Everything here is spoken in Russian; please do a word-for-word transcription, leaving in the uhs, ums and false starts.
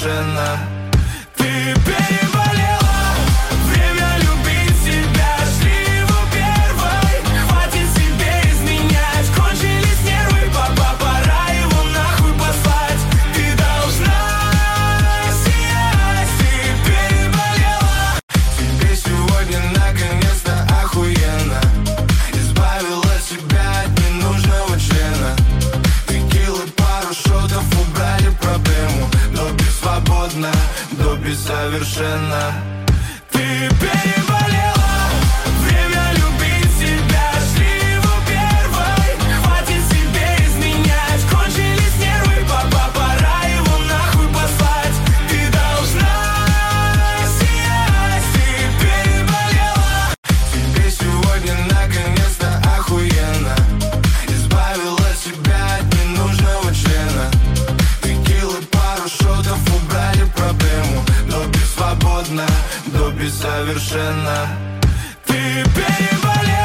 совершенно. Ты переболела, время любить себя. Шли его первой, хватит себе изменять. Кончились нервы, папа, пора его нахуй послать. Ты должна сиять, ты переболела. Тебе сегодня наконец-то охуенно. Избавила себя от ненужного члена. Текилы, пару шотов, убрали проблему. Доби свободно, доби совершенно. Ты переболела, время любить себя. Шли его первой, хватит себе изменять. Кончились нервы, папа, пора его нахуй послать. Ты должна сиять, ты переболела. Тебе сегодня наконец-то охуенно. Избавила себя от ненужного члена. Текилы, пару шотов, убрали проблему. Доби свободно, доби совершенно. Ты переболела.